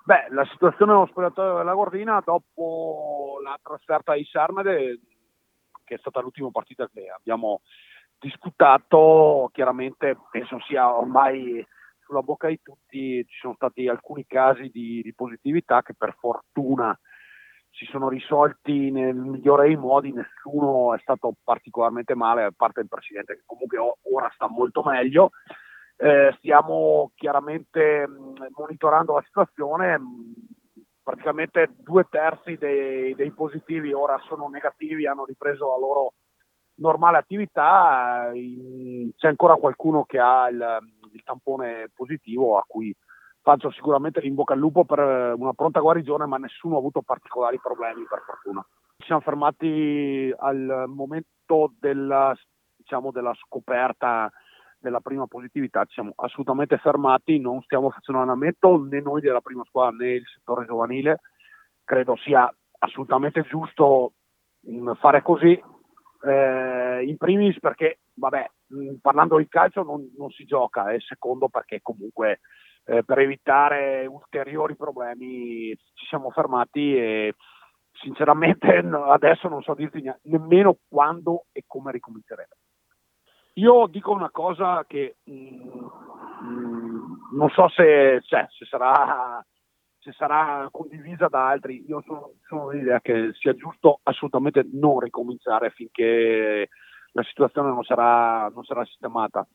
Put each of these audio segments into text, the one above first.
Beh, la situazione nello spogliatoio della Gordina dopo la trasferta di Sarmede, che è stata l'ultima partita che abbiamo disputato, chiaramente penso sia ormai sulla bocca di tutti. Ci sono stati alcuni casi di positività che per fortuna si sono risolti nel migliore dei modi, nessuno è stato particolarmente male, a parte il presidente che comunque ora sta molto meglio. Stiamo chiaramente monitorando la situazione. Praticamente 2/3 dei positivi ora sono negativi, hanno ripreso la loro normale attività. C'è ancora qualcuno che ha il tampone positivo, a cui faccio sicuramente in bocca al lupo per una pronta guarigione, ma nessuno ha avuto particolari problemi, per fortuna. Ci siamo fermati al momento della scoperta della prima positività, ci siamo assolutamente fermati, non stiamo facendo allenamento né noi della prima squadra né il settore giovanile. Credo sia assolutamente giusto fare così, in primis perché, vabbè, parlando di calcio non si gioca, e secondo perché comunque per evitare ulteriori problemi ci siamo fermati e sinceramente adesso non so dirti nemmeno quando e come ricominceremo. Io dico una cosa che non so se sarà condivisa da altri. Io sono dell'idea che sia giusto assolutamente non ricominciare finché la situazione non sarà sistemata.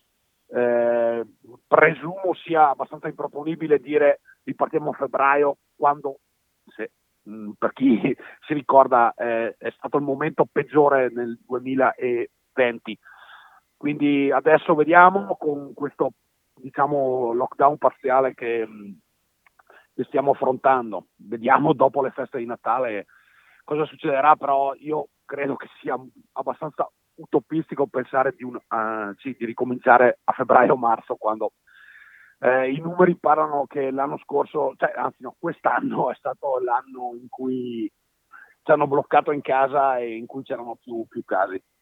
Presumo sia abbastanza improponibile dire ripartiamo a febbraio quando, per chi si ricorda, è stato il momento peggiore nel 2020. Quindi adesso vediamo con questo, diciamo, lockdown parziale che stiamo affrontando. Vediamo dopo le feste di Natale cosa succederà, però io credo che sia abbastanza utopistico pensare di ricominciare a febbraio-marzo, quando i numeri parlano che l'anno scorso, anzi no, quest'anno è stato l'anno in cui ci hanno bloccato in casa e in cui c'erano più casi.